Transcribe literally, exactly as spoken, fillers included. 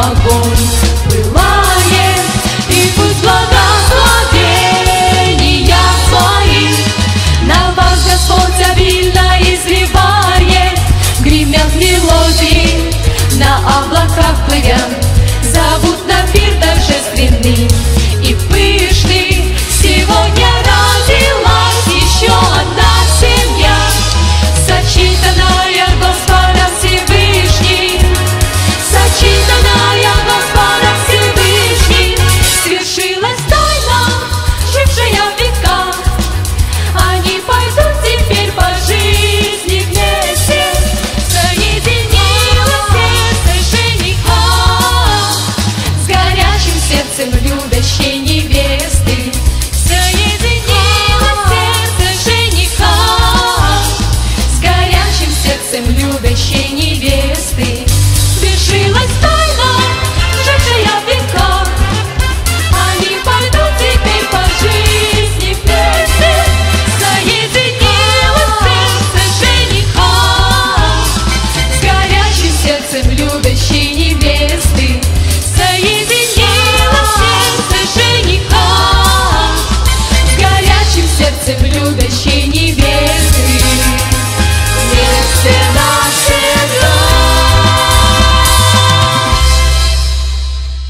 огонь пылает, и пусть благословения свои на вас Господь обильно изливает. Гремят мелодии, на облаках плывя, зовут на пир торжественный и пышный. Сегодня родилась еще одна семья, сочетанная Господом Всевышним, сочетанная Господом Всевышним. Свершилась тайна, жившая в веках, они пойдут теперь по жизни вместе. Соединилось сердце жениха с горячим сердцем любящей невесты. Соединилось сердце жениха с горячим сердцем любящей